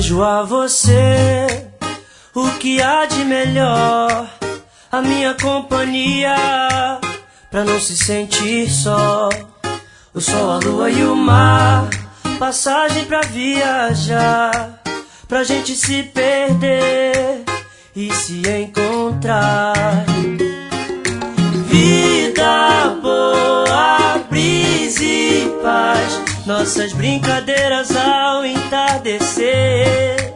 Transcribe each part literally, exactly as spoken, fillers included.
Desejo a você o que há de melhor, a minha companhia, pra não se sentir só. O sol, a lua e o mar, passagem pra viajar, pra gente se perder e se encontrar. Vida boa, brisa e paz, nossas brincadeiras ao entardecer.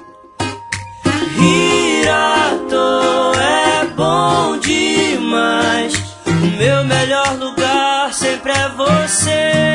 Rir à toa é bom demais, o meu melhor lugar sempre é você.